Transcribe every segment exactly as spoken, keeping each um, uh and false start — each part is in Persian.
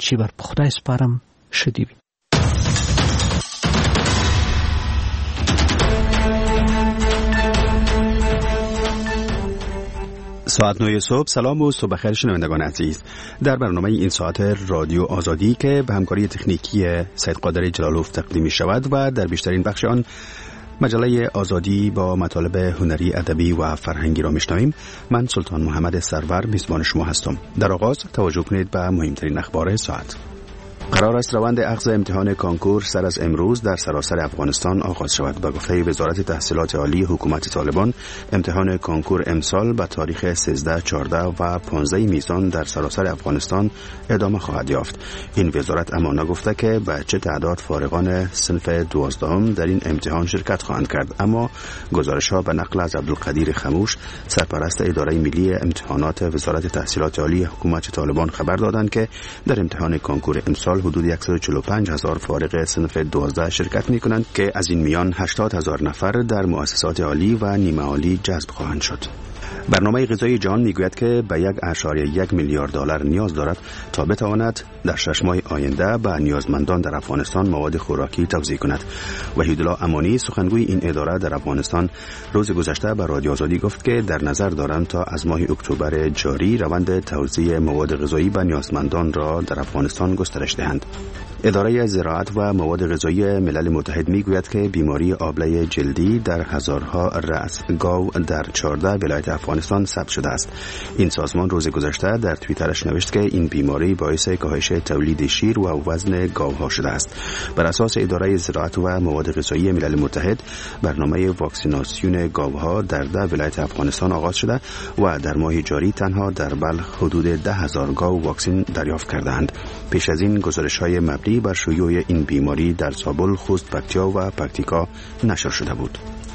چی بر پخته سپارم شدی بی. ساعت نه صبح. سلام و صبح خیر شنوندگان عزیز. در برنامه این ساعت رادیو آزادی که به همکاری تکنیکی سید قادر جلالوف تقدیم می شود و در بیشترین بخش آن مجله آزادی با مطالب هنری، ادبی و فرهنگی را میشنویم. من سلطان محمد سرور میزبان شما هستم. در آغاز توجه کنید به مهمترین اخبار ساعت. قرار است روند اخذ امتحان کانکور سر از امروز در سراسر افغانستان آغاز شود. به گفته وزارت تحصیلات عالی حکومت طالبان، امتحان کانکور امسال به تاریخ سیزده، چهارده و پانزده میزان در سراسر افغانستان ادامه خواهد یافت. این وزارت اما نگفته که به چه تعداد فارغان صنف دوازدهم در این امتحان شرکت خواهند کرد، اما گزارش‌ها به نقل از عبدالقدیر خموش، سرپرست اداره ملی امتحانات وزارت تحصیلات عالی حکومت طالبان خبر دادند که در امتحان کانکور امسال حدود صد و چهل و پنج هزار فارغ صنف دوازده شرکت می کنند که از این میان هشتاد هزار نفر در مؤسسات عالی و نیمه عالی جذب خواهند شد. برنامه غذایی جهان میگوید که به یک اشاریه یک میلیارد دلار نیاز دارد تا بتواند در شش ماه آینده به نیازمندان در افغانستان مواد خوراکی توزیع کند. وحیدالله امانی، سخنگوی این اداره در افغانستان، روز گذشته به رادیو آزادی گفت که در نظر دارند تا از ماه اکتبر جاری روند توزیع مواد غذایی به نیازمندان را در افغانستان گسترش دهند. اداره زراعت و مواد غذایی ملل متحد میگوید که بیماری آبله جلدی در هزارها رأس گاو در چهارده ولایت افغانستان ثبت شده است. این سازمان روز گذشته در توییترش نوشت که این بیماری باعث کاهش تولید شیر و وزن گاوها شده است. بر اساس اداره زراعت و مواد غذایی ملل متحد، برنامه واکسیناسیون گاوها در ده ولایت افغانستان آغاز شده و در ماه جاری تنها در بلخ حدود ده هزار گاو واکسن دریافت کردند. پیش از این گزارش‌های مبنی بر شیوع این بیماری در زابل، خوست، پکتیا و پکتیکا نشر شده بود.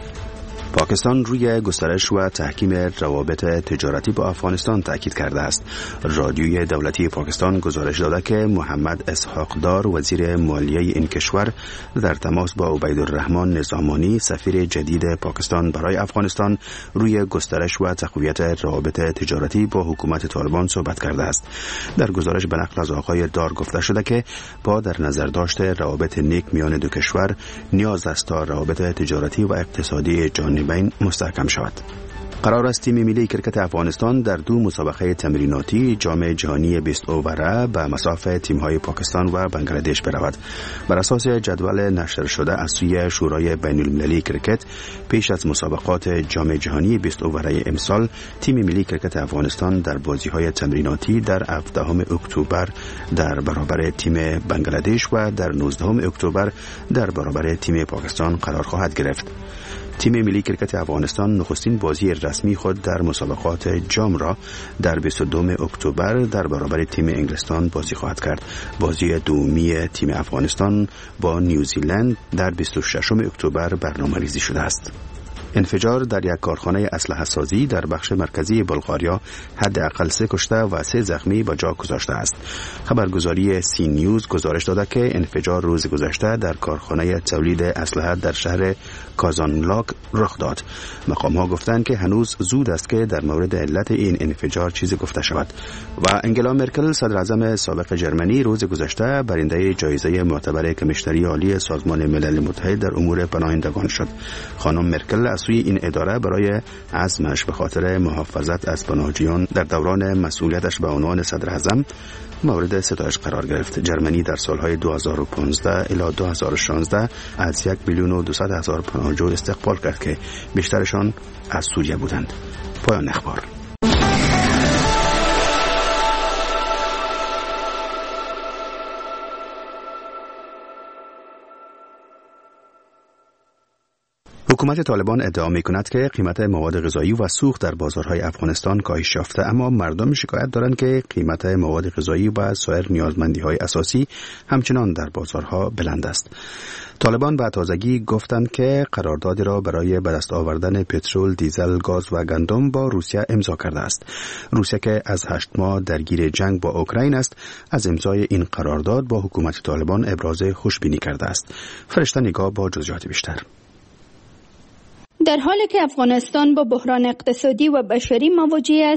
پاکستان روی گسترش و تحکیم روابط تجارتی با افغانستان تاکید کرده است. رادیوی دولتی پاکستان گزارش داده که محمد اسحاق دار، وزیر مالیه این کشور، در تماس با عبیدالرحمن نظامانی، سفیر جدید پاکستان برای افغانستان، روی گسترش و تقویت روابط تجارتی با حکومت طالبان صحبت کرده است. در گزارش به نقل از آقای دار گفته شده که با در نظر داشته روابط نیک میان دو کشور، نیاز است تا روابط تجارتی و اقتصادی جانبین مستحکم شود. قرار است تیم ملی کرکت افغانستان در دو مسابقه تمریناتی جام جهانی بیست اووره به مصاف تیم‌های پاکستان و بنگلادش برود. بر اساس جدول نشر شده از سوی شورای بین‌المللی کرکت، پیش از مسابقات جام جهانی بیست اووره امسال، تیم ملی کرکت افغانستان در بازی‌های تمریناتی در هفدهم اکتبر در برابر تیم بنگلادش و در نوزدهم اکتبر در برابر تیم پاکستان قرار خواهد گرفت. تیم ملی کرکت افغانستان نخستین بازی رسمی خود در مسابقات جام را در بیست و دوم اکتبر در برابر تیم انگلستان بازی خواهد کرد. بازی دومی تیم افغانستان با نیوزیلند در بیست و ششم اکتبر برنامه‌ریزی شده است. انفجار در یک کارخانه اسلحه سازی در بخش مرکزی بلغاریا حداقل سه کشته و سه زخمی به جا گذاشته است. خبرگزاری سی نیوز گزارش داده که انفجار روز گذشته در کارخانه تولید اسلحه در شهر کازانلاک رخ داد. مقام‌ها گفتند که هنوز زود است که در مورد علت این انفجار چیزی گفته شود. و انگلا مرکل، صدر اعظم سابق جرمنی، روز گذشته برنده جایزه معتبر کمیشنری عالی سازمان ملل متحد در امور پناهندگان شد. خانم مرکل از سوی این اداره برای عزمش به خاطر محافظت از پناهجویان در دوران مسئولیتش به عنوان صدر اعظم مورد ستایش قرار گرفت. جرمنی در سالهای دو هزار و پانزده الی دو هزار و شانزده از یک میلیون و دویست هزار پناهجو استقبال کرد که بیشترشان از سوریه بودند. پایان اخبار. حکومت طالبان ادعا می‌کند که قیمت مواد غذایی و سوخت در بازارهای افغانستان کاهش یافته، اما مردم شکایت دارند که قیمت مواد غذایی و سایر نیازمندی‌های اساسی همچنان در بازارها بلند است. طالبان به تازگی گفتند که قراردادی را برای به دست آوردن پترول، دیزل، گاز و گندم با روسیه امضا کرده است. روسیه که از هشت ماه درگیر جنگ با اوکراین است، از امضای این قرارداد با حکومت طالبان ابراز خوشبینی کرده است. فرشته نگاه با جزئیات بیشتر. در حالی که افغانستان با بحران اقتصادی و بشری مواجه است،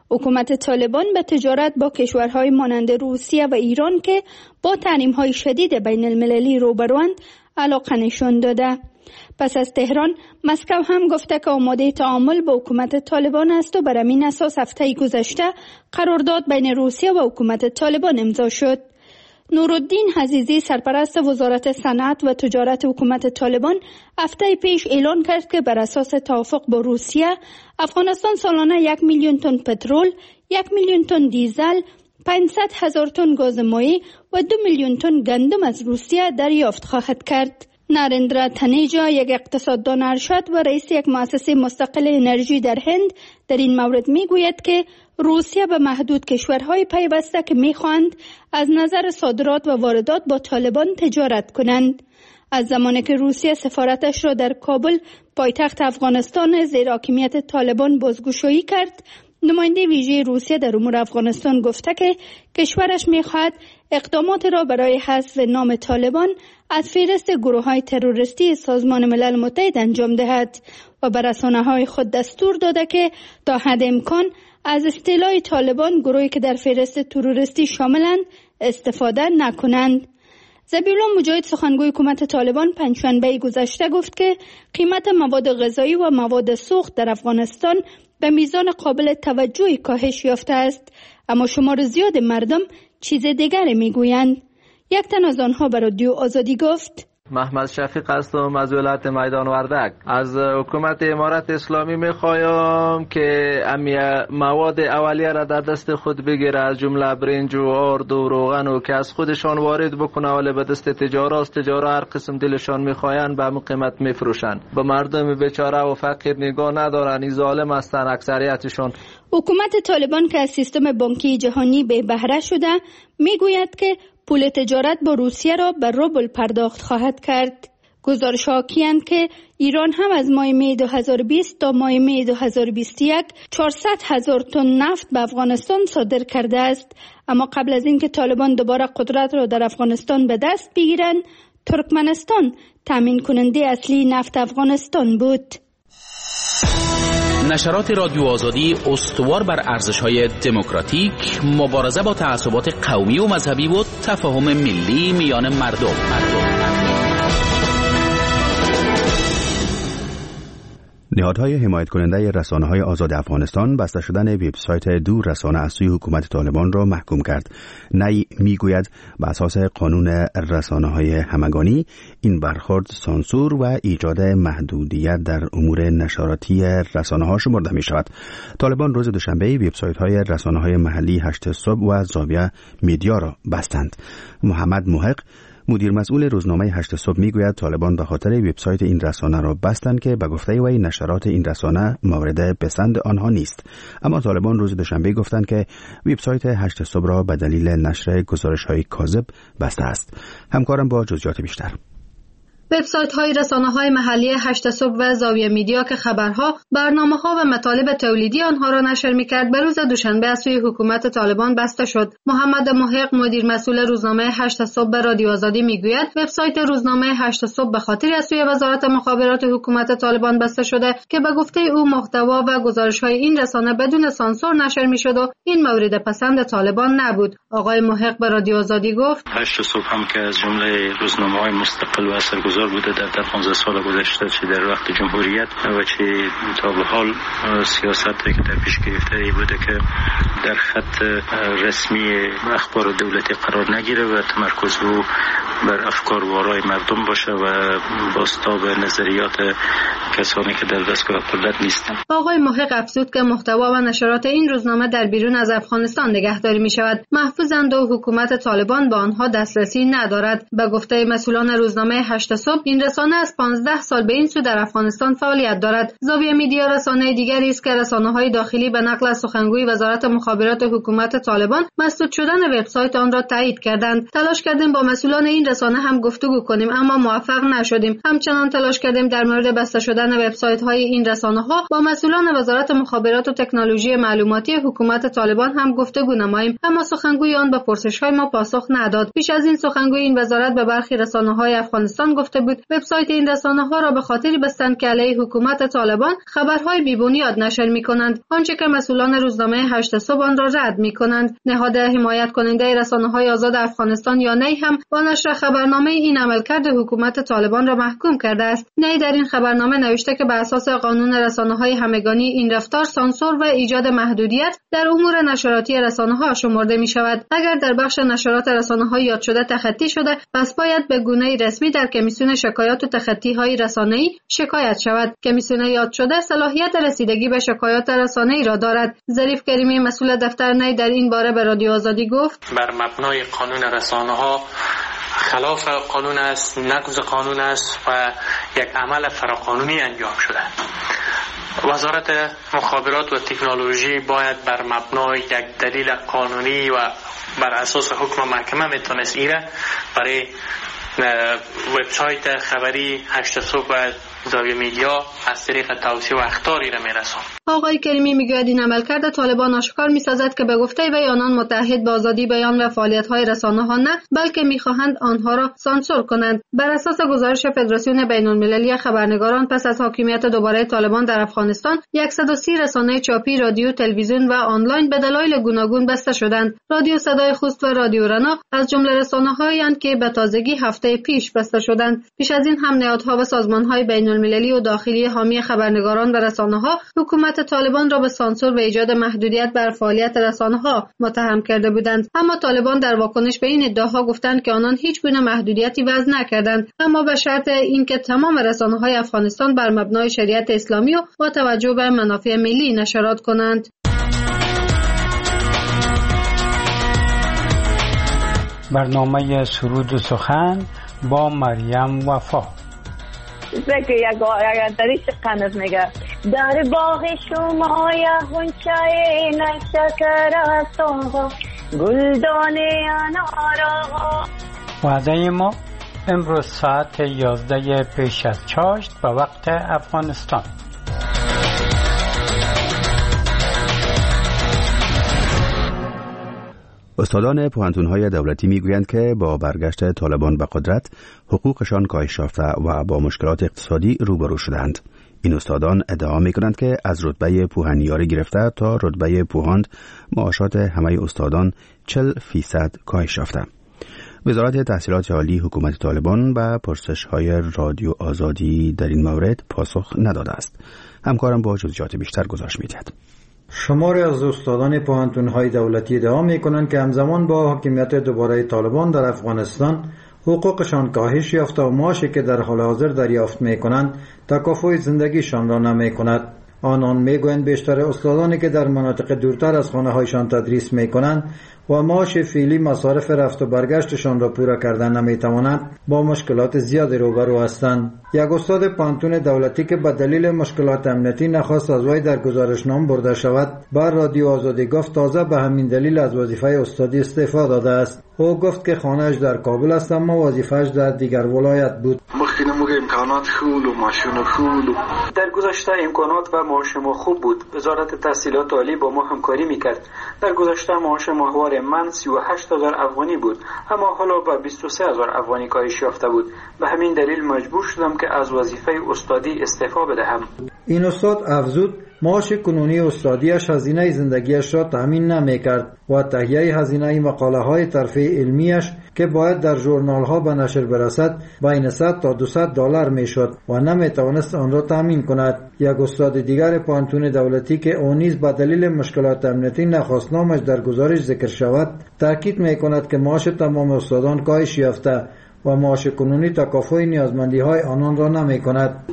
حکومت طالبان به تجارت با کشورهای مانند روسیه و ایران که با تحریم‌های شدید بین المللی روبروند علاقه نشان داده. پس از تهران، مسکو هم گفته که آماده تعامل با حکومت طالبان است و بر همین اساس هفته گذشته قرارداد بین روسیه و حکومت طالبان امضا شد. نورالدین عزیزی سرپرست وزارت صنعت و تجارت حکومت طالبان هفته پیش اعلان کرد که بر اساس توافق با روسیه، افغانستان سالانه یک میلیون تن پترول، یک میلیون تن دیزل، پانصد هزار تن گاز مایع و دو میلیون تن گندم از روسیه دریافت خواهد کرد. نریندرا تنیجا، یک اقتصاددان ارشد و رئیس یک مؤسسه مستقل انرژی در هند، در این مورد می گوید که روسیه به محدود کشورهای پیوسته که می خواهند از نظر صادرات و واردات با طالبان تجارت کنند. از زمانی که روسیه سفارتش را در کابل، پایتخت افغانستان، زیر حاکمیت طالبان بازگشایی کرد، نماینده ویژه روسیه در امور افغانستان گفته که کشورش می‌خواهد اقدامات را برای حذف نام طالبان از فهرست گروه‌های تروریستی سازمان ملل متحد انجام دهد و بر رسانه‌های خود دستور داده که تا حد امکان از اصطلاح طالبان، گروهی که در فهرست تروریستی شاملند، استفاده نکنند. ذبیحالله مجاهد، سخنگوی حکومت طالبان، پنجشنبه گذشته گفت که قیمت مواد غذایی و مواد سوخت در افغانستان به میزان قابل توجهی کاهش یافته است، اما شمار زیاد مردم چیز دیگری میگویند. یک تن از آنها به رادیو آزادی گفت: محمد شفیق هستم از ولایت میدان وردک. از حکومت امارت اسلامی میخوایم که امی مواد اولیه را در دست خود بگیره، از جمله برنج و آرد و روغن و که از خودشان وارد بکنه، ولی به دست تجارا است. تجارا هر قسم دلشان میخواین به همون قیمت میفروشن. به مردم بیچاره و فقیر نگاه ندارن، این ظالم هستن اکثریتشون. حکومت طالبان که از سیستم بانکی جهانی به بهره شده، میگوید که پول تجارت با روسیه را به روبل پرداخت خواهد کرد. گزارش حاکی‌اند که ایران هم از ماه می دو هزار و بیست تا ماه می دو هزار و بیست و یک چهارصد هزار تن نفت به افغانستان صادر کرده است، اما قبل از اینکه طالبان دوباره قدرت را در افغانستان به دست بگیرند، ترکمنستان تامین کننده اصلی نفت افغانستان بود. نشرات رادیو آزادی استوار بر ارزش‌های دموکراتیک، مبارزه با تعصبات قومی و مذهبی و تفاهم ملی میان مردم. مردم. نهادهای حمایت کننده رسانه‌های آزاد افغانستان بسته شدن وبسایت دو رسانه از سوی حکومت طالبان را محکوم کرد. نی میگوید به اساس قانون رسانه‌های همگانی این برخورد سانسور و ایجاد محدودیت در امور نشراتی رسانه‌ها شمرده می‌شود. طالبان روز دوشنبه وبسایت‌های رسانه‌های محلی هشت صبح و زاویه میدیا را بستند. محمد محق، مدیر مسئول روزنامه هشت صبح، میگوید طالبان به خاطر وبسایت این رسانه را بستند که به گفته وی نشرات این رسانه مورد پسند آنها نیست. اما طالبان روز دوشنبه گفتند که وبسایت هشت صبح را به دلیل نشر گزارش‌های کاذب بسته است. همکارم با جزئیات بیشتر. وبسایت‌های رسانه‌های محلی هشت صبح و زاویه میدیا که خبرها، برنامه‌ها و مطالب تولیدی آنها را نشر می‌کرد، به روز دوشنبه از سوی حکومت طالبان بسته شد. محمد محق، مدیر مسئول روزنامه هشت صبح به رادیو آزادی میگوید وبسایت روزنامه هشت صبح به خاطر از سوی وزارت مخابرات حکومت طالبان بسته شده که به گفته او محتوا و گزارش‌های این رسانه بدون سانسور نشر می‌شد و این مورد پسند طالبان نبود. آقای محق به رادیو آزادی گفت: هشت صبح هم که از جمله روزنامه‌های مستقل و اثرگذار بوده در در پانزده سال گذشته، چه در وقت جمهوریت و چه تا به حال سیاستی که در پیش گرفته بوده که در خط رسمی اخبار دولتی قرار نگیره و تمرکز رو بر افکار و آرای مردم باشه و بازتاب نظریات کسانی که در دستگاه قدرت نیستن. آقای محق افزود که محتوا و نشرات این روزنامه در بیرون از افغانستان نگهداری می شود، محفوظند و حکومت طالبان به آنها دسترسی ندارد. به گفته مسئولان روزنامه هشت صبح، این رسانه از پانزده سال به این سو در افغانستان فعالیت دارد. زاویه میدیا رسانه دیگری است که رسانه‌های داخلی به نقل از سخنگوی وزارت مخابرات حکومت طالبان مسدود شدن وبسایت آن را تایید کردند. تلاش کردیم با مسئولان این این رسانه هم گفتگو کنیم اما موفق نشدیم. همچنان تلاش کردیم در مورد بسته شدن وبسایت‌های این رسانه‌ها با مسئولان وزارت مخابرات و تکنولوژی معلوماتی حکومت طالبان هم گفتگو نماییم، اما سخنگوی آن به پرسش‌های ما پاسخ نداد. پیش از این سخنگوی این وزارت به برخی رسانه‌های افغانستان گفته بود وبسایت این رسانه‌ها را به خاطر بستند که علیه حکومت طالبان خبرهای بی‌بنیاد نشر می‌کنند، آنچه که مسئولان روزنامه هشت صبح آن را رد می‌کنند. نهاد حمایت کننده رسانه‌های آزاد افغانستان یا نی هم با نشر خبرنامه این عملکرد حکومت طالبان را محکوم کرده است. نی در این خبرنامه نوشته که بر اساس قانون رسانه‌های همگانی این رفتار سانسور و ایجاد محدودیت در امور نشراتی رسانه‌ها شمرده می‌شود. اگر در بخش نشرات رسانه‌های یاد شده تخطی شده، پس باید به گونه رسمی در کمیسیون شکایات و تخطی‌های رسانه‌ای شکایت شود. کمیسیون یاد شده صلاحیت رسیدگی به شکایات رسانه‌ای را دارد. ظریف کریمی مسئول دفتر نی در این باره به رادیو آزادی گفت: بر مبنای قانون رسانه‌ها خلاف قانون است، نقض قانون است و یک عمل فراقانونی انجام شده. وزارت مخابرات و تکنولوژی باید بر مبنای یک دلیل قانونی و بر اساس حکم محکمه میتونست ایره برای وبسایت خبری هشت صبح و زاویه میدیا از طریق توصیه و اخطاری را میرسان. آقای کریمی میگوید این عملکرد طالبان آشکار میسازد که به گفته وی آنان متحد با آزادی بیان و فعالیت‌های رسانه‌ها نه، بلکه میخواهند آنها را سانسور کنند. بر اساس گزارش فدراسیون بین‌المللی خبرنگاران پس از حاکمیت دوباره طالبان در افغانستان صد و سی رسانه چاپی، رادیو، تلویزیون و آنلاین به دلایل گوناگون بسته شدند. رادیو صدای خوست و رادیو رنا از جمله رسانه‌هایی که به تازگی هفته پیش بسته شدند. پیش از این هم نهادها و سازمان‌های بین‌المللی و داخلی حامی خبرنگاران و رسانه‌ها حکومت طالبان را به سانسور و ایجاد محدودیت بر فعالیت رسانه‌ها متهم کرده بودند، اما طالبان در واکنش به این ادعاها گفتند که آنان هیچ گونه محدودیتی وضع نکردند، اما به شرط اینکه تمام رسانه‌های افغانستان بر مبنای شریعت اسلامی و با توجه به منافع ملی نشرات کنند. برنامه سرود و سخن با مریم وفا. زکه یک آیندری شقنت میگه در باغ شما یا غنچه نشکر استوها گلدانه انارها. وعده ما امروز ساعت یازده پیش از چاشت به وقت افغانستان. استادان پوهنتون‌های دولتی میگویند که با برگشت طالبان به قدرت حقوقشان کاهش یافته و با مشکلات اقتصادی روبرو شدند. این استادان ادعا میکنند که از رتبه پوهنیاری گرفته تا رتبه پوهاند معاشات همه استادان چهل فیصد کاهش یافته. وزارت تحصیلات عالی حکومت طالبان به پرسش‌های رادیو آزادی در این مورد پاسخ نداده است. همکارم با جزئیات بیشتر گزارش می‌دهد. شماری از استادان پوهنتون‌های دولتی ادعا می‌کنند که همزمان با حاکمیت دوباره طالبان در افغانستان حقوقشان کاهش یافته و معاشی که در حال حاضر دریافت می‌کنند تکافؤ زندگیشان را نمی‌کند. آنان میگویند بیشتر استادانی که در مناطق دورتر از خانه‌هایشان تدریس می‌کنند و معاش فعلی مصارف رفت و برگشتشان را پورا کردن نمی‌توانند، با مشکلات زیادی روبرو هستند. یک استاد پوهنتون دولتی که به دلیل مشکلات امنیتی نخواست از وی در گزارشنامه برده شود، بر رادیو آزادی گفت تازه به همین دلیل از وظیفه استادی استعفا داده است. او گفت که خانه‌اش در کابل است اما وظیفه‌اش در دیگر ولایت بود. مخکې موږ امکانات خول و ماشین خول در گذشته امکانات و معاش ما خوب بود. وزارت تحصیلات عالی با ما همکاری میکرد. در گذشته معاش ماهوار من سی و هشت هزار افغانی بود، اما حالا به بیست و سه هزار افغانی کاهش یافته بود. به همین دلیل مجبور شدم که از وظیفه استادی استعفا بدهم. این استاد افزود معاش کنونی استادیش هزینه زندگیش را تامین نمی‌کرد و تهیه هزینه مقاله‌های ترفیع علمیش که باید در ژورنال‌ها به نشر برسد بین صد تا دویست دلار میشد و نمی‌توانست آن را تامین کند. یک استاد دیگر پوهنتون دولتی که او نیز به دلیل مشکلات امنیتی نخواست نامش در گزارش ذکر شود، تاکید می‌کند که معاش تمام استادان کاهش یافته و معاش کنونی تکافؤ نیازمندی‌های آنان را نمی‌کند.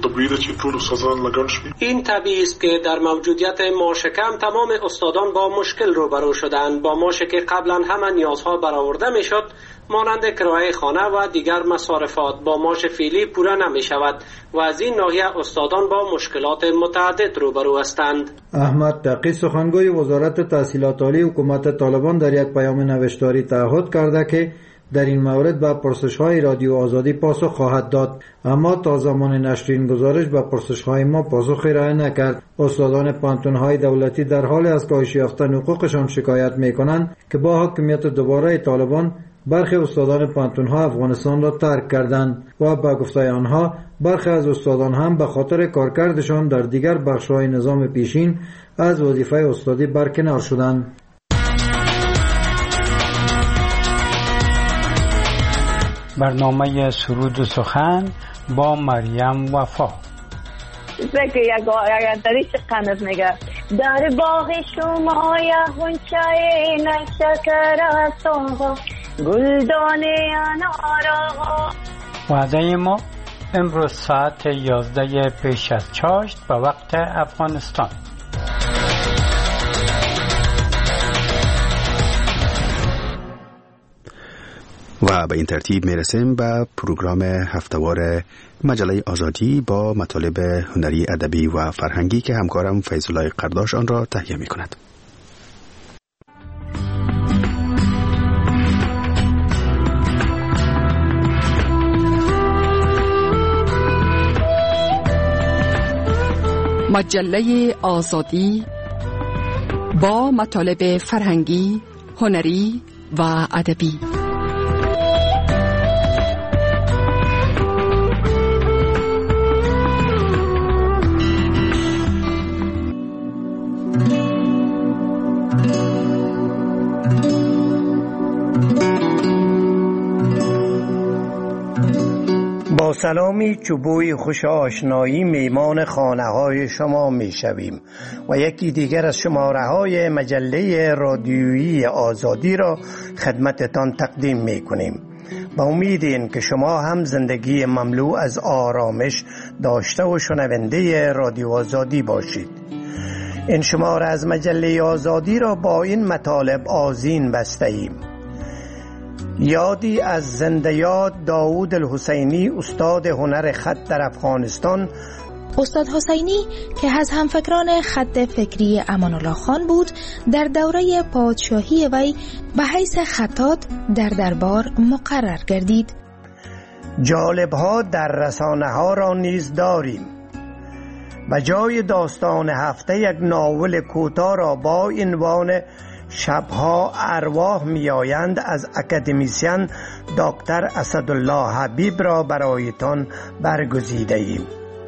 این طبیعی است که در موجودیت معاش کم تمام استادان با مشکل روبرو شدند. با معاشی که قبلا همه نیازها برآورده میشد مانند کرایه خانه و دیگر مصارفات با معاش فعلی پورا نمی‌شود و از این ناحیه استادان با مشکلات متعدد روبرو هستند. احمد تقی سخنگوی وزارت تحصیلات عالی حکومت طالبان در یک پیام نوشتاری تعهد کرده که در این مورد به پرسش‌های رادیو آزادی پاسخ خواهد داد، اما تا زمان نشر این گزارش به پرسش‌های ما پاسخی ارائه نکرد. استادان پانتون‌های دولتی در حال از کاهش یافتن حقوقشان شکایت می‌کنند که با حاکمیت دوباره طالبان برخی استادان پانتون‌ها افغانستان را ترک کردند و به گفته آنها برخی از استادان هم به خاطر کارکردشان در دیگر بخش‌های نظام پیشین از وظیفه استادی برکنار شدند. برنامه سرود و سخن با مریم وفا. زکه یک آیندری شقنت میگه در باغ شما یا غنچه نشکر تو گلدانه انارا. وعده ما امروز ساعت یازده پیش از چاشت به وقت افغانستان. و به این ترتیب میرسیم به پروگرام هفتهوار مجله آزادی با مطالب هنری، ادبی و فرهنگی که همکارم فیض‌الله قرداش آن را تهیه می کند. مجله آزادی با مطالب فرهنگی، هنری و ادبی. با سلامی چوبوی خوش آشنایی میمان خانه های شما می شویم و یکی دیگر از شماره های مجله رادیویی آزادی را خدمتتان تقدیم می کنیم. با امید این که شما هم زندگی مملو از آرامش داشته و شنونده رادیو آزادی باشید. این شماره از مجله آزادی را با این مطالب آذین بسته ایم. یادی از زنده یاد داوود الحسینی، استاد هنر خط در افغانستان. استاد حسینی که از همفکران خط فکری امان الله خان بود، در دوره پادشاهی وی به حیث خطاط در دربار مقرر گردید. جالب‌ها در رسانه ها را نیز داریم. به جای داستان هفته یک ناول کوتاه را با عنوان شبها ارواح میآیند از اکادمیسین دکتر اسدالله حبیب را برایتان برگزیده ایم.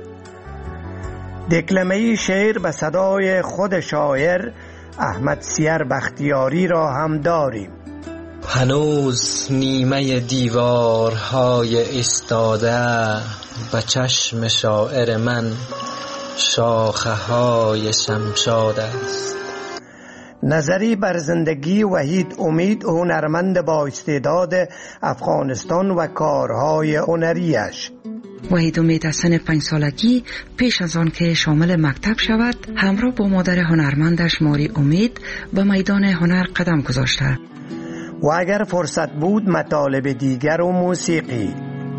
دکلمه شعر به صدای خود شاعر احمد سیر بختیاری را هم داریم. هنوز نیمه دیوارهای ایستاده به چشم شاعر من شاخه های شمشاد است. نظری بر زندگی وحید امید، هنرمند با استعداد افغانستان و کارهای هنریش. وحید امید از سن پنج سالگی پیش از آن که شامل مکتب شود همراه با مادر هنرمندش ماری امید به میدان هنر قدم گذاشته و اگر فرصت بود مطالب دیگر و موسیقی.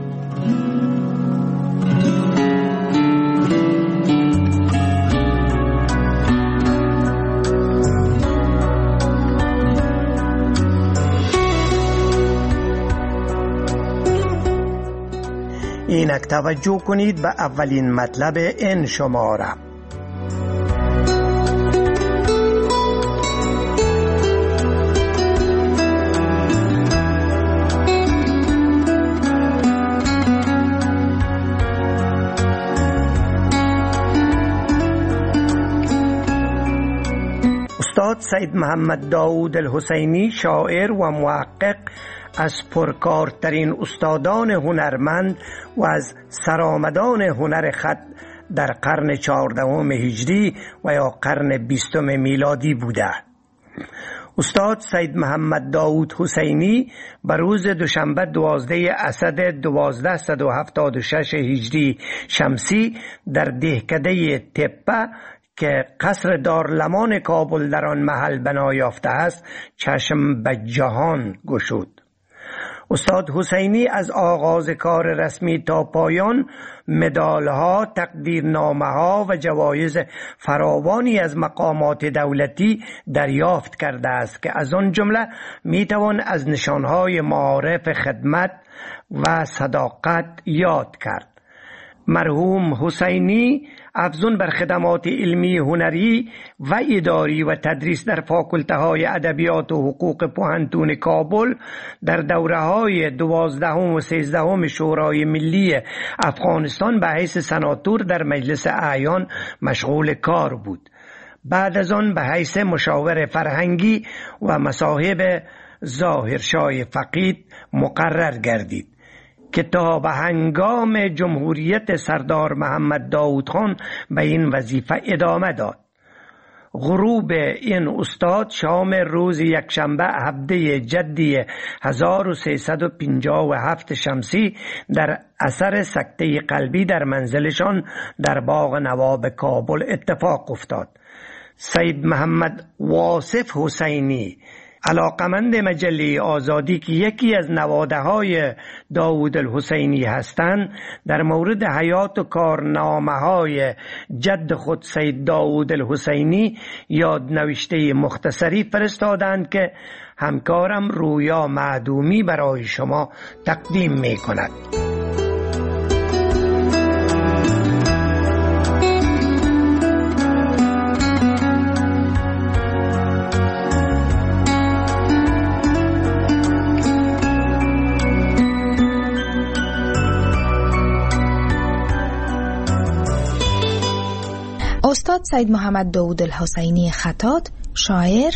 اینک توجه کنید به اولین مطلب این شماره. استاد سید محمد داوود الحسینی، شاعر و محقق، از پرکارترین استادان هنرمند و از سرآمدان هنر خط در قرن چهاردهم هجری و یا قرن بیستم میلادی بوده. استاد سید محمد داوود حسینی بر روز دوشنبه دوازده اسد دوازده و هفتاد و شش هجری شمسی در دهکده تپه که قصر دارلمان کابل در آن محل بنا یافته است چشم به جهان گشود. استاد حسینی از آغاز کار رسمی تا پایان مدالها، تقدیرنامه‌ها و جوایز فراوانی از مقامات دولتی دریافت کرده است که از آن جمله میتوان از نشانهای معارف خدمت و صداقت یاد کرد. مرحوم حسینی افزون بر خدمات علمی، هنری و اداری و تدریس در فاکولته های ادبیات و حقوق پوهنتون کابل در دوره های دوازدهم و سیزدهم شورای ملی افغانستان به حیث سناتور در مجلس اعیان مشغول کار بود. بعد از آن به حیث مشاور فرهنگی و مصاحب ظاهرشاه فقید مقرر گردید که تا به هنگام جمهوریت سردار محمد داود خان به این وظیفه ادامه داد. غروب این استاد شام روز یکشنبه هفده جدی هزار و سیصد و پنجاه و هفت شمسی در اثر سکته قلبی در منزلشان در باغ نواب کابل اتفاق افتاد. سید محمد واصف حسینی، علاقمند مجله آزادی که یکی از نواده های داود الحسینی هستند، در مورد حیات و کارنامه های جد خود سید داود الحسینی یادنوشته مختصری فرستادند که همکارم رویا معدومی برای شما تقدیم می کند. استاد سید محمد داود الحسینی خطاط، شاعر،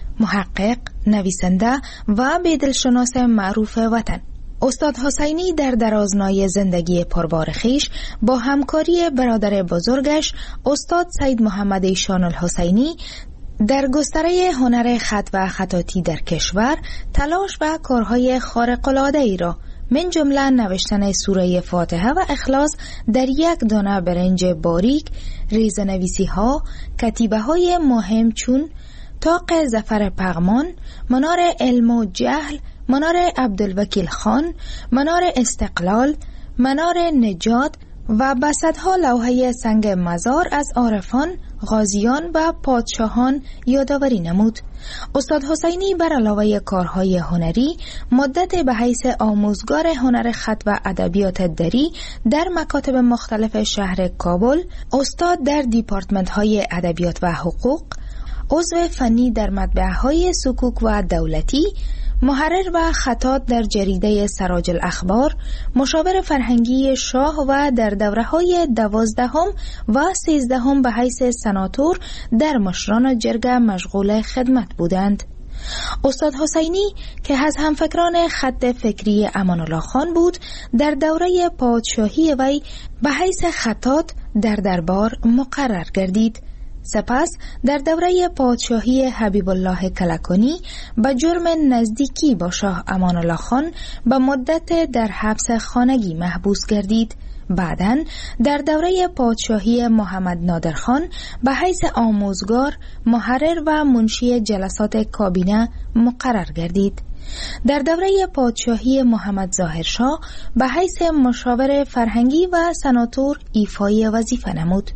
محقق، نویسنده و بیدلشناس معروف وطن. استاد حسینی در درازنای زندگی پربار خویش با همکاری برادر بزرگش استاد سید محمد ایشان الحسینی در گستره هنر خط و خطاطی در کشور تلاش و کارهای خارق‌العاده‌ای را من جمله نوشتن سوره فاتحه و اخلاص در یک دانه برنج باریک، ریزه‌نویسی ها، کتیبه های مهم چون طاق ظفر پغمان، منار علم و جهل، منار عبدالوکیل خان، منار استقلال، منار نجات و بسطها لوحه سنگ مزار از عارفان، غازیان و پادشاهان یادآوری نمود. استاد حسینی بر علاوه کارهای هنری مدت به حیث آموزگار هنر خط و ادبیات دری در مکاتب مختلف شهر کابل، استاد در دیپارتمنت های ادبیات و حقوق، عضو فنی در مطبعه های سکوک و دولتی، محرر و خطاط در جریده سراج الاخبار، مشاور فرهنگی شاه و در دوره‌های دوازدهم و سیزدهم به حیث سناتور در مشران جرگه مشغول خدمت بودند. استاد حسینی که از همفکران خط فکری امان الله خان بود، در دوره پادشاهی وی به حیث خطاط در دربار مقرر گردید. سپس در دوره پادشاهی حبیب الله کلکانی به جرم نزدیکی با شاه امان الله خان به مدت در حبس خانگی محبوس گردید. بعداً در دوره پادشاهی محمد نادر خان به حیث آموزگار، محرر و منشی جلسات کابینه مقرر گردید. در دوره پادشاهی محمد ظاهرشاه به حیث مشاور فرهنگی و سناتور ایفای وظیفه نمود.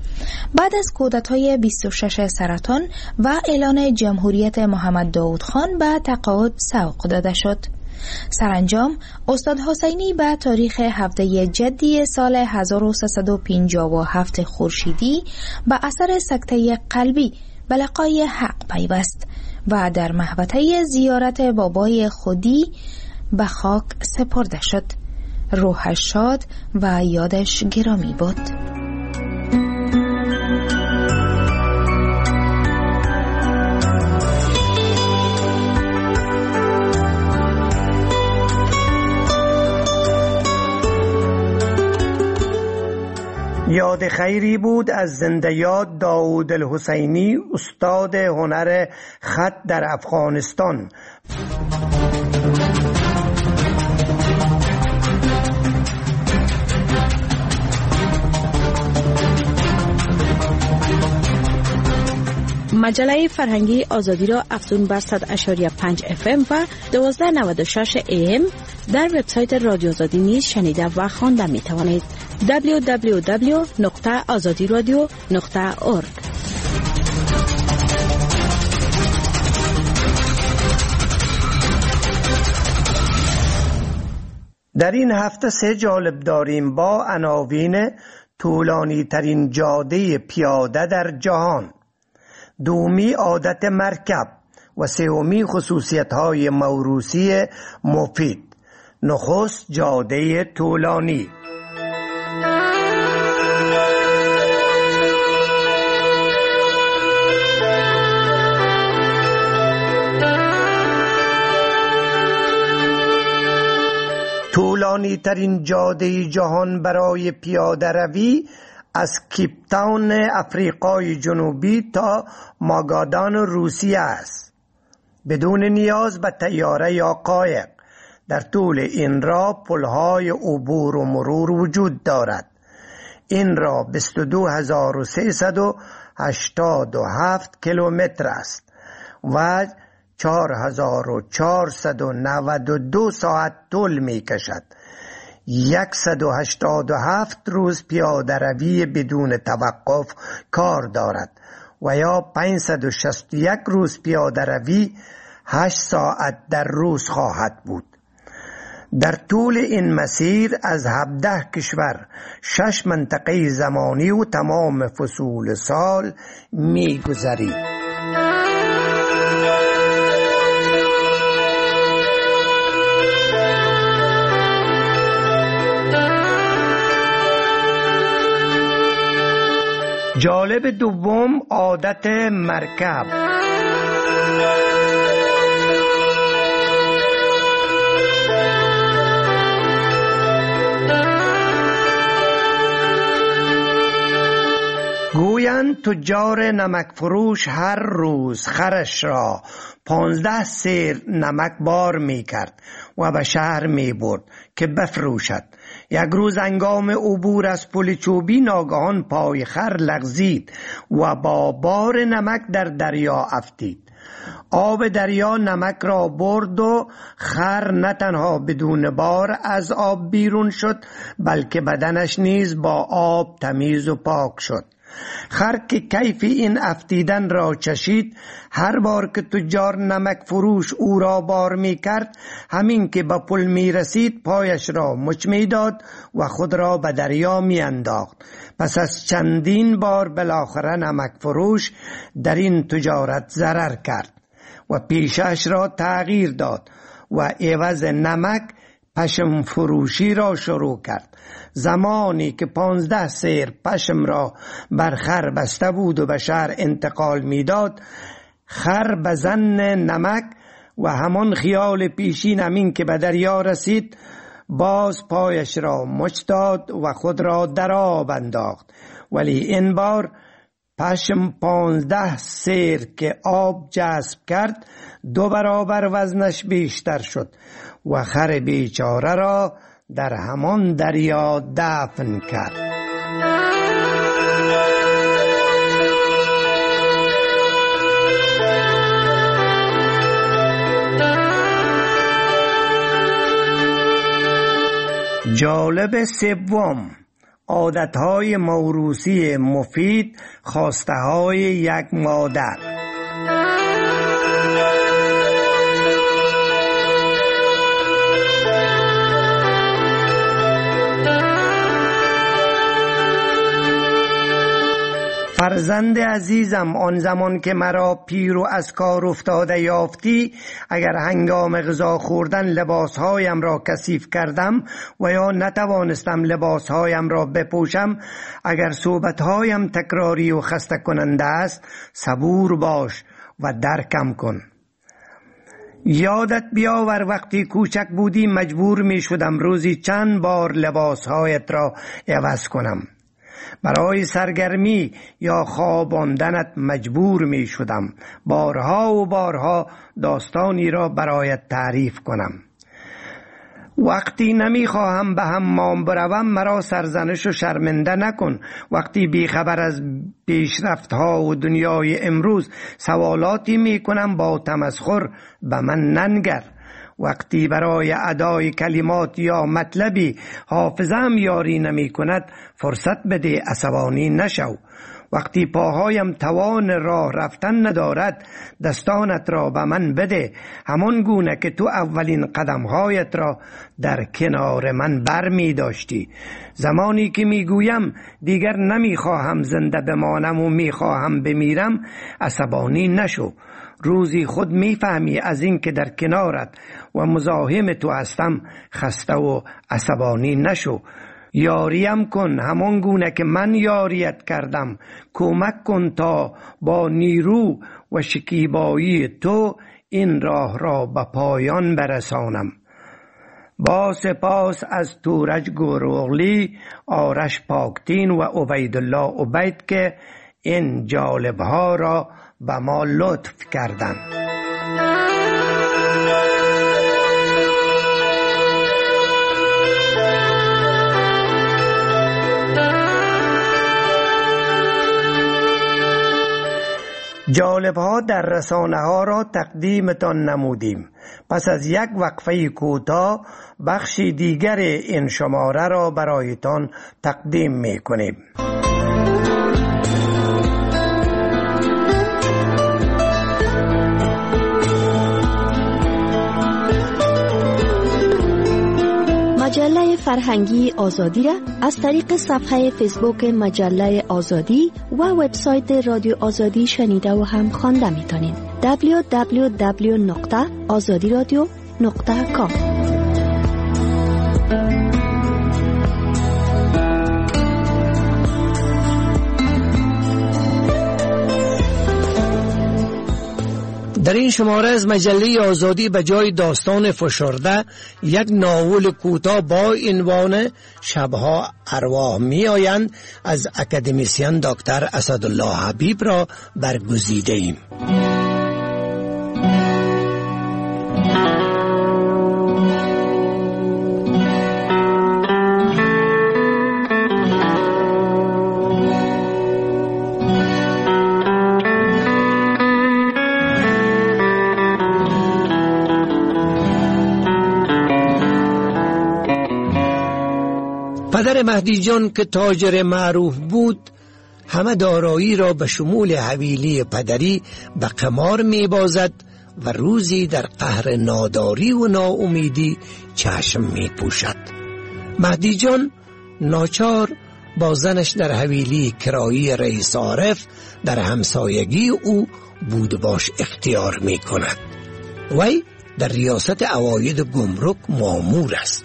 بعد از کودتای بیست و شش سرطان و اعلان جمهوریت محمد داود خان به تقاعد سوق داده شد. سرانجام استاد حسینی به تاریخ هفده جدی سال هزار و سیصد و پنجاه و هفت خورشیدی به اثر سکته قلبی به لقای حق پیوست و در محوطه زیارت بابای خودی به خاک سپرده شد. روحش شاد و یادش گرامی بود. یاد خیری بود از زنده یاد داود الحسینی، استاد هنر خط در افغانستان. مجله فرهنگی آزادی را افزون بر صد و پنج اف ام و دویست و نود و شش ای ام در وبسایت رادیو آزادی نیز شنیده و خوانده می توانید. دبلیو دبلیو دبلیو نقطه آزادی رادیو نقطه اورگ. در این هفته سه جالب داریم با عناوین: طولانی ترین جاده پیاده در جهان، دومی عادت مرکب و سومی خصوصیت های موروثی مفید. نخست جاده طولانی. طولانی ترین جاده جهان برای پیاده روی از کیپ تاون افریقای جنوبی تا ماگادان روسیه است، بدون نیاز به طیاره یا قایق. در طول این راه پلهای عبور و مرور وجود دارد. این راه بیست و دو هزار و سیصد و هشتاد و هفت کیلومتر است و چهار هزار و چهارصد و نود و دو ساعت طول می کشد. صد و هشتاد و هفت روز پیاده روی بدون توقف کار دارد و یا پانصد و شصت و یک روز پیاده روی هشت ساعت در روز خواهد بود. در طول این مسیر از هفده کشور، شش منطقه زمانی و تمام فصول سال می گذرید. جالب دوم عادت مرکب. گویند تجار نمک فروش هر روز خرش را پانزده سیر نمک بار می کرد و به شهر می برد که بفروشد. یک روز هنگام عبور از پل چوبی ناگهان پای خر لغزید و با بار نمک در دریا افتید. آب دریا نمک را برد و خر نه تنها بدون بار از آب بیرون شد، بلکه بدنش نیز با آب تمیز و پاک شد. خر که کیف این افتیدن را چشید، هر بار که تجار نمک فروش او را بار می کرد، همین که به پل می رسید پایش را مچ می داد و خود را به دریا می انداخت. پس از چندین بار بالاخره نمک فروش در این تجارت ضرر کرد و پیشش را تغییر داد و عوض نمک پشم فروشی را شروع کرد. زمانی که پانزده سیر پشم را بر خر بسته بود و به شهر انتقال میداد، خر به زن نمک و همان خیال پیشین همین که به دریا رسید باز پایش را مچ داد و خود را در آب انداخت. ولی این بار پشم پانزده سیر که آب جذب کرد دو برابر وزنش بیشتر شد و خر بیچاره را در همان دریا دفن کرد. جالب سوم عادتهای موروثی مفید، خواسته‌های یک مادر. فرزند عزیزم، آن زمان که مرا پیر و از کار افتاده یافتی، اگر هنگام غذا خوردن لباسهایم را کثیف کردم و یا نتوانستم لباسهایم را بپوشم، اگر صحبتهایم تکراری و خسته کننده است، صبور باش و درکم کن. یادت بیاور وقتی کوچک بودی مجبور می شدم روزی چند بار لباسهایت را عوض کنم. برای سرگرمی یا خواباندنت مجبور می شدم بارها و بارها داستانی را برایت تعریف کنم. وقتی نمیخواهم به حمام بروم مرا سرزنش و شرمنده نکن. وقتی بیخبر از پیشرفت‌ها و دنیای امروز سوالاتی میکنم با تمسخر به من ننگر. وقتی برای ادای کلمات یا مطلبی حافظم یاری نمی کند فرصت بده، عصبانی نشو. وقتی پاهایم توان راه رفتن ندارد دستانت را به من بده، همان گونه که تو اولین قدمهایت را در کنار من بر می داشتی. زمانی که می گویم دیگر نمی خواهم زنده بمانم و می خواهم بمیرم عصبانی نشو. روزی خود می فهمی از این که در کنارت و مزاحم تو هستم خسته و عصبانی نشو. یاریم کن همان گونه که من یاریت کردم. کمک کن تا با نیرو و شکیبایی تو این راه را به پایان برسانم. با سپاس از تورج گروغلی، آرش پاکتین و عبیدالله عبید که این جالبها را به ما لطف کردند. جالبها در رسانه ها را تقدیمتان نمودیم. پس از یک وقفه کوتاه بخش دیگر این شماره را برایتان تقدیم می کنیم. مجله فرهنگی آزادی را از طریق صفحه فیسبوک مجله آزادی و وبسایت رادیو آزادی شنیده و هم خوانده میتونید. دبلیو دبلیو دبلیو نقطه آزادی رادیو نقطه کام. در این شماره از مجله آزادی به جای داستان فشرده یک ناول کوتاه با عنوان شبها ارواح می آیند از اکادمیسین دکتر اسدالله حبیب را برگزیده ایم. پدر مهدی جان که تاجر معروف بود همه دارایی را به شمول حویلی پدری به قمار می بازد و روزی در قهر ناداری و ناامیدی چشم می پوشد. مهدی جان ناچار با زنش در حویلی کرایی رئیس عارف در همسایگی او بود باش اختیار می کند. وی در ریاست عواید گمرک مامور است.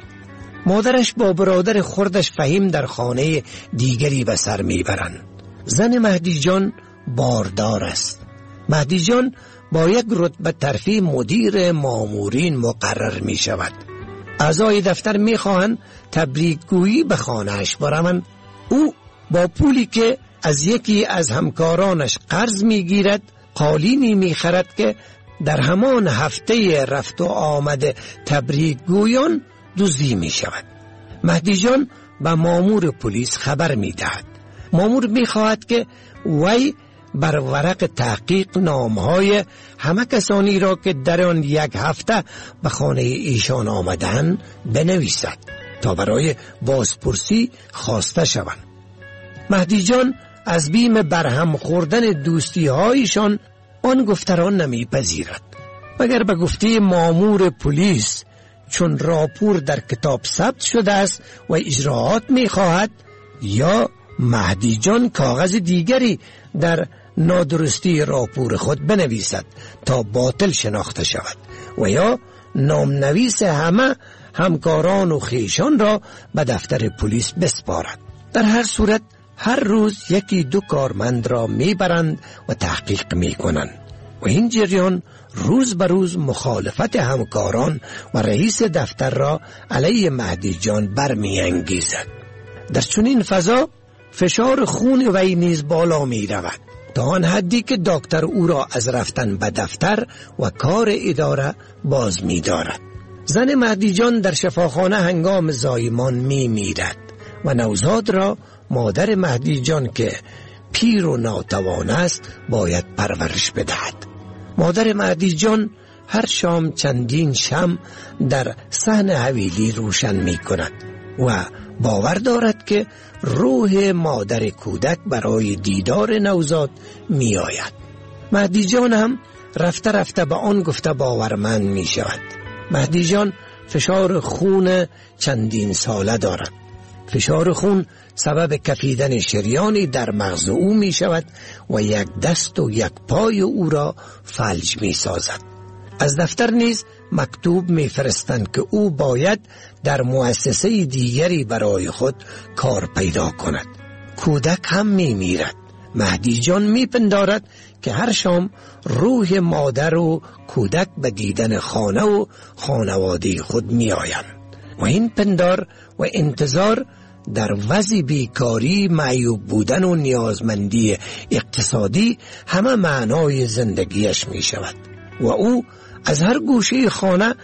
مادرش با برادر خردش فهیم در خانه دیگری به سر میبرند. زن مهدی جان باردار است. مهدی جان با یک رتبه ترفیع مدیر مامورین مقرر می شود. اعضای دفتر می خواهند تبریکگویی به خانهش بروند. او با پولی که از یکی از همکارانش قرض می گیرد قالینی می خرد که در همان هفته رفت و آمد تبریکگویان دزدی می شود. مهدی جان به مامور پلیس خبر می دهد. مامور می خواهد که وی بر ورق تحقیق نامهای همه کسانی را که در آن یک هفته به خانه ایشان آمدن بنویسد تا برای بازپرسی خواسته شوند. مهدی جان از بیم برهم خوردن دوستی هایشان آن گفته را نمی پذیرد. مگر به گفته مامور پلیس چون راپور در کتاب ثبت شده است و اجراعات می خواهد، یا مهدی جان کاغذ دیگری در نادرستی راپور خود بنویسد تا باطل شناخته شود و یا نامنویس همه همکاران و خیشان را به دفتر پلیس بسپارد. در هر صورت هر روز یکی دو کارمند را می برند و تحقیق می کنند و این جریان روز به روز مخالفت همکاران و رئیس دفتر را علیه مهدی جان برمی انگیزد. در چنین فضا فشار خون وی نیز بالا می رود تا آن حدی که دکتر او را از رفتن به دفتر و کار اداره باز می دارد. زن مهدی جان در شفاخانه هنگام زایمان می میرد و نوزاد را مادر مهدی جان که پیر و ناتوان است باید پرورش بدهد. مادر مهدی جان هر شام چندین شمع در صحن حویلی روشن می کند و باور دارد که روح مادر کودک برای دیدار نوزاد می آید. مهدی جان هم رفته رفته به آن گفته باورمند می شود. مهدی جان فشار خون چندین ساله دارد. فشار خون سبب کفیدن شریانی در مغز او می شود و یک دست و یک پای او را فلج می سازد. از دفتر نیز مکتوب می فرستند که او باید در مؤسسه دیگری برای خود کار پیدا کند. کودک هم می میرد. مهدی جان می پندارد که هر شام روح مادر و کودک به دیدن خانه و خانواده خود می آیند و این پندار و انتظار در وضع بیکاری، معیوب بودن و نیازمندی اقتصادی همه معنای زندگیش می شود و او از هر گوشه خانه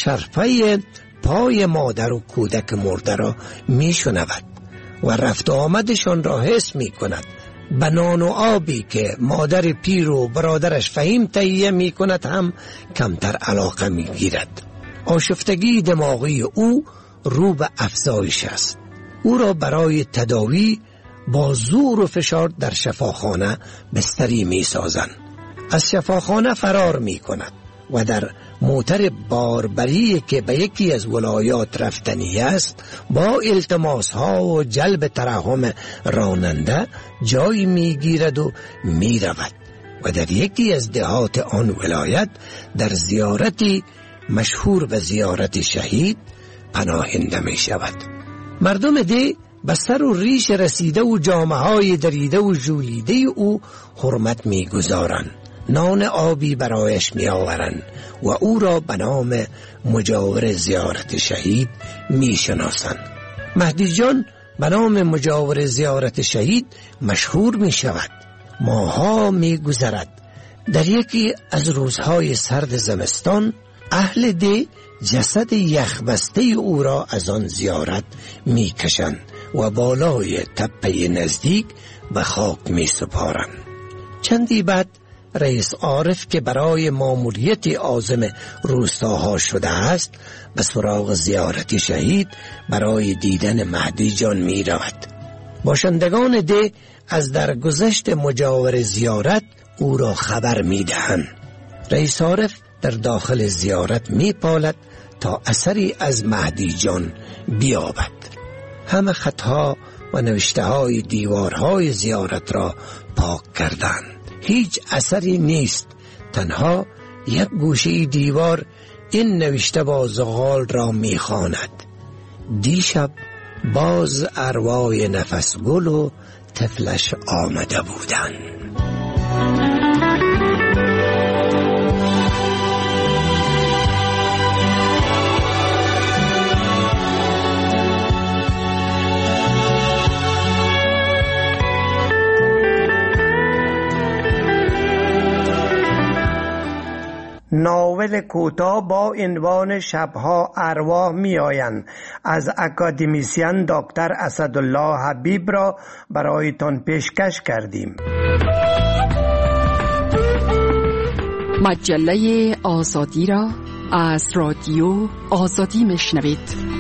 شرفه پای مادر و کودک مرده را می شنود و رفت آمدشان را حس می کند. به نان و آبی که مادر پیر و برادرش فهیم تهیه می کند هم کمتر علاقه می گیرد. آشفتگی دماغی او رو به افزایش است. او را برای تداوی با زور و فشار در شفاخانه بستری می سازند. از شفاخانه فرار می کند و در موتر باربری که به یکی از ولایات رفتنی است با التماس ها و جلب ترحم راننده جای می گیرد و می رود و در یکی از دهات آن ولایت در زیارتی مشهور به زیارت شهید پناهنده می شود. مردم ده به سر و ریش رسیده و جامه های دریده و ژولیده او حرمت می گذارند. نان آبی برایش می آورند و او را به نام مجاور زیارت شهید می شناسند. مهدی جان به نام مجاور زیارت شهید مشهور می شود. ماها می گذرد. در یکی از روزهای سرد زمستان اهل ده جسد یخبسته او را از آن زیارت می کشند و بالای تپه نزدیک به خاک می سپارند. چندی بعد رئیس عارف که برای ماموریت عازم روستاها شده است به سراغ زیارت شهید برای دیدن مهدی جان می رود. باشندگان ده از درگذشت مجاور زیارت او را خبر می دهند. رئیس عارف در داخل زیارت می پالد تا اثری از مهدی جان بیابد. همه خطها و نوشته های دیوارهای زیارت را پاک کردند. هیچ اثری نیست. تنها یک گوشه دیوار این نوشته با زغال را می خواند: دیشب باز ارواح نفس گل و طفلش آمده بودند. ناول کوتاه با عنوان شبها ارواح می آیند از اکادمیسین دکتر اسدالله حبیب را برایتان پیشکش کردیم. مجله آزادی را از رادیو آزادی میشنوید.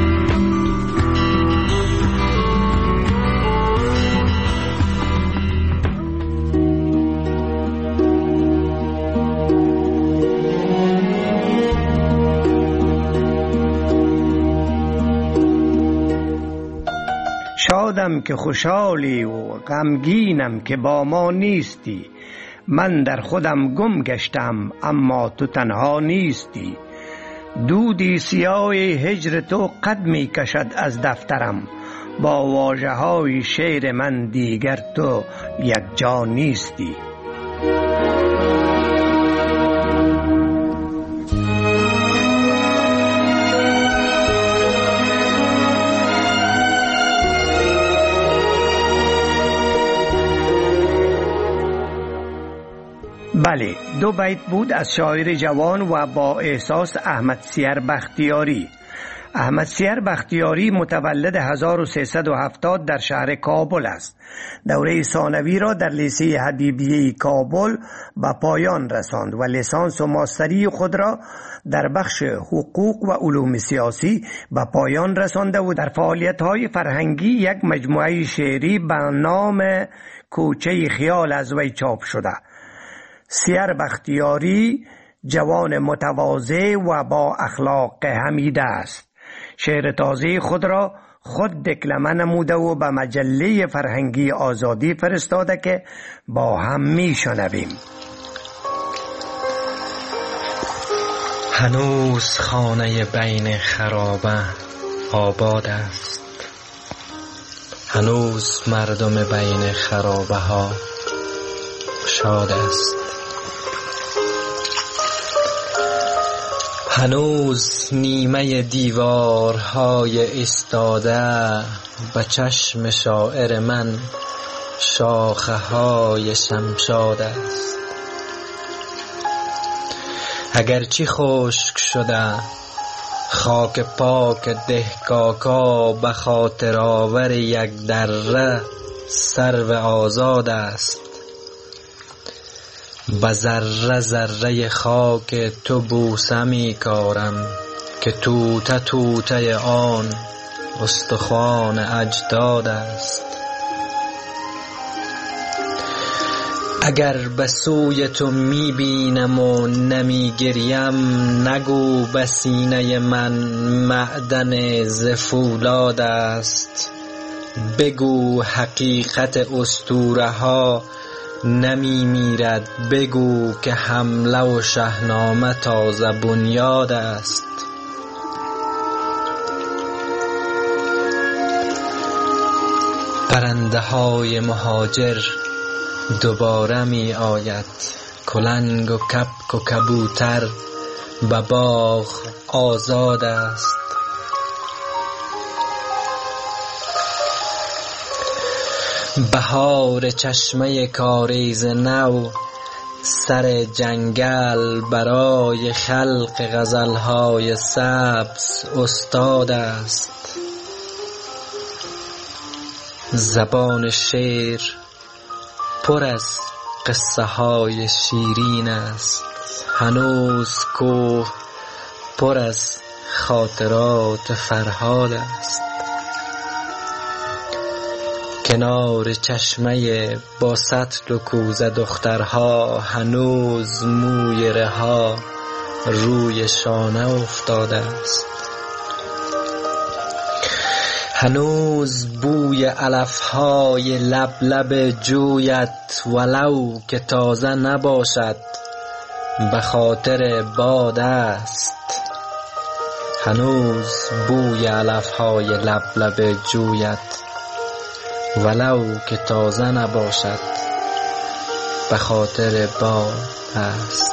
شادم که خوشحالی و غمگینم که با ما نیستی. من در خودم گم گشتم اما تو تنها نیستی. دودی سیاه هجر تو قد می کشد از دفترم. با واژه های شعر من دیگر تو یک جا نیستی. بله، دو بیت بود از شاعر جوان و با احساس احمد سیر بختیاری. احمد سیر بختیاری متولد هزار و سیصد و هفتاد در شهر کابل است. دوره ثانوی را در لیسه حبیبیه کابل به پایان رساند و لیسانس و ماستری خود را در بخش حقوق و علوم سیاسی به پایان رسانده و در فعالیت‌های فرهنگی یک مجموعه شعری به نام کوچه خیال از وی چاپ شده. سیر بختیاری جوان متواضع و با اخلاق حمیده است. شعر تازه خود را خود دکلمه نموده و به مجله فرهنگی آزادی فرستاده که با هم می شنویم. هنوز خانه بین خرابه آباد است، هنوز مردم بین خرابه ها شاد است، هنوز نیمه دیوارهای ایستاده به چشم شاعر من شاخه های شمشاد است. اگرچه خشک شده خاک پاک دهکاکا به خاطر آور یک دره سرو آزاد است، به ذره ذره خاک تو بوسه می کارم که توته توته آن استخوان اجداد است. اگر به سوی تو می بینم و نمی گریم، نگو به سینه من معدن ز فولاد است. بگو حقیقت اسطوره ها نمی میرد، بگو که حمله و شاهنامه تازه بنیاد است. پرنده های مهاجر دوباره می آید، کلنگ و کپک و کبوتر به باغ آزاد است. بهار چشمه کاریز نو سر جنگل برای خلق غزلهای سبز استاد است. زبان شعر پر از قصه های شیرین است، هنوز کوه پر از خاطرات فرهاد است. کنار چشمه با سطل و کوزه دخترها هنوز موی رها روی شانه افتاده است. هنوز بوی علفهای لب لب جویت ولو که تازه نباشد به خاطر باد است. هنوز بوی علفهای لب لب جویت ولو که تازه نباشد به خاطر باد است.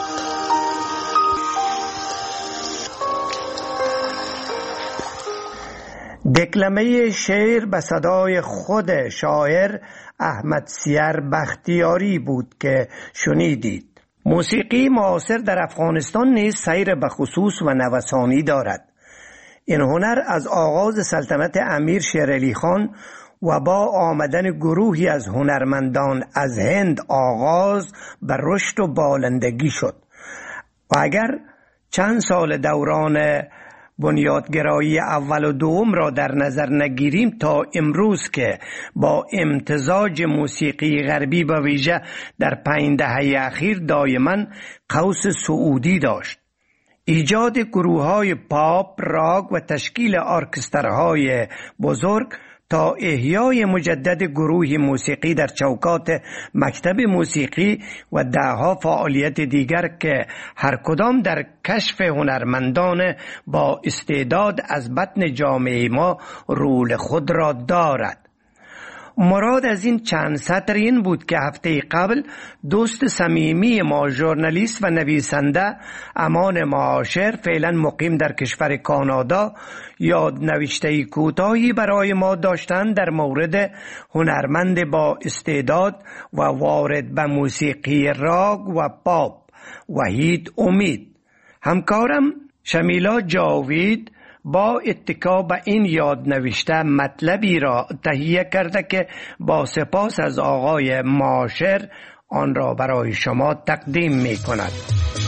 دکلمه شعر به صدای خود شاعر احمد سیر بختیاری بود که شنیدید. موسیقی معاصر در افغانستان نیز سیر به خصوص و نوسانی دارد. این هنر از آغاز سلطنت امیر شیر علی خان و با آمدن گروهی از هنرمندان از هند آغاز به رشد و بالندگی شد و اگر چند سال دوران بنیادگرایی اول و دوم را در نظر نگیریم تا امروز که با امتزاج موسیقی غربی به ویژه در پنج دهه اخیر دائما قوس صعودی داشت. ایجاد گروه‌های پاپ، راک و تشکیل ارکسترهای بزرگ تا احیای مجدد گروه موسیقی در چوکات مکتب موسیقی و دهها فعالیت دیگر که هر کدام در کشف هنرمندان با استعداد از بطن جامعه ما رول خود را دارد. مراد از این چند سطر این بود که هفته قبل دوست صمیمی ما ژورنالیست و نویسنده امان معاشر فعلا مقیم در کشور کانادا یاد نوشته کوتاهی برای ما داشتند در مورد هنرمند با استعداد و وارد به موسیقی راگ و پاپ وحید امید. همکارم شمیلا جاوید با اتکا به این یاد نوشته مطلبی را تهیه کرده که با سپاس از آقای معاشر آن را برای شما تقدیم می کند.